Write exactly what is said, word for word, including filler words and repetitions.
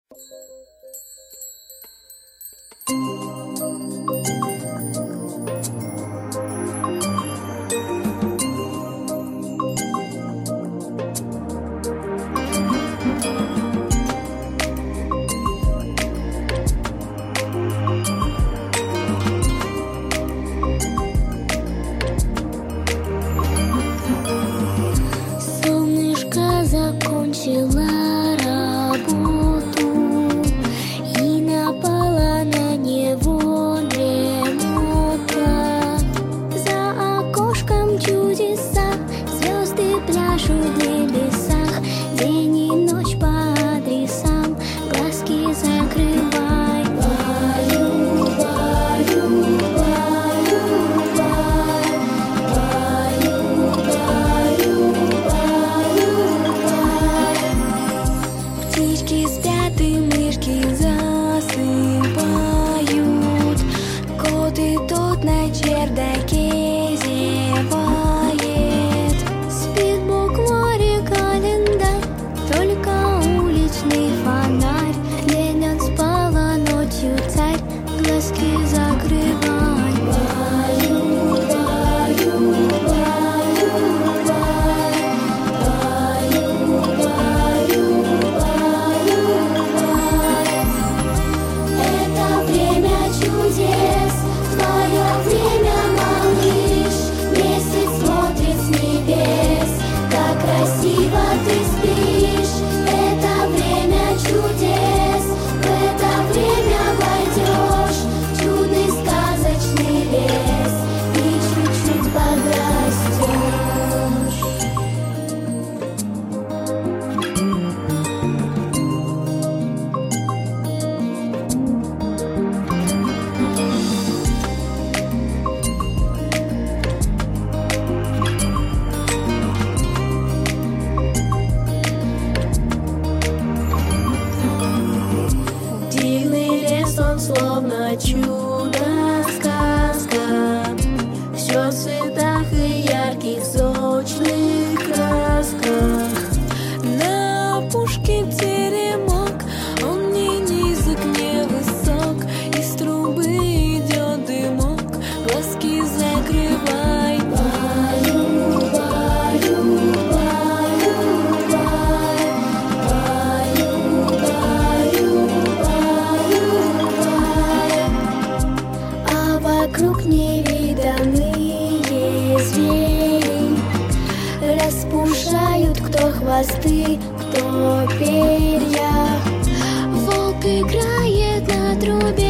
Солнышко закончила работу, и напала на него дремота. За окошком чудеса, звезды пляшут в небесах, день и ночь по адресам, глазки закрывай. Баю, баю, баю, баю, баю, баю, баю. Птички спят и мышки засыпают, кот и тот на чердаке зевает. Спит букварь, календарь, только уличный фонарь. День он спал, а ночью царь, глазки закрывай. Баю, баю, баю, баю, баю, баю, баю. Это время чудес, твое время, малыш. Месяц смотрит с небес, как красиво ты спишь. Это время чудес, в это время войдешь в чудный сказочный лес и чуть-чуть подрастешь. Дивный лес, он словно чудо-сказка, все в цветах и ярких сочных красках. На опушке теремок, он не низок, не высок, из трубы идет дымок, глазки закрывай. Баю, баю, баю, баю, баю, баю, баю, баю. А вокруг невиданные звери распушают кто хвосты, кто перья. Волк играет на трубе,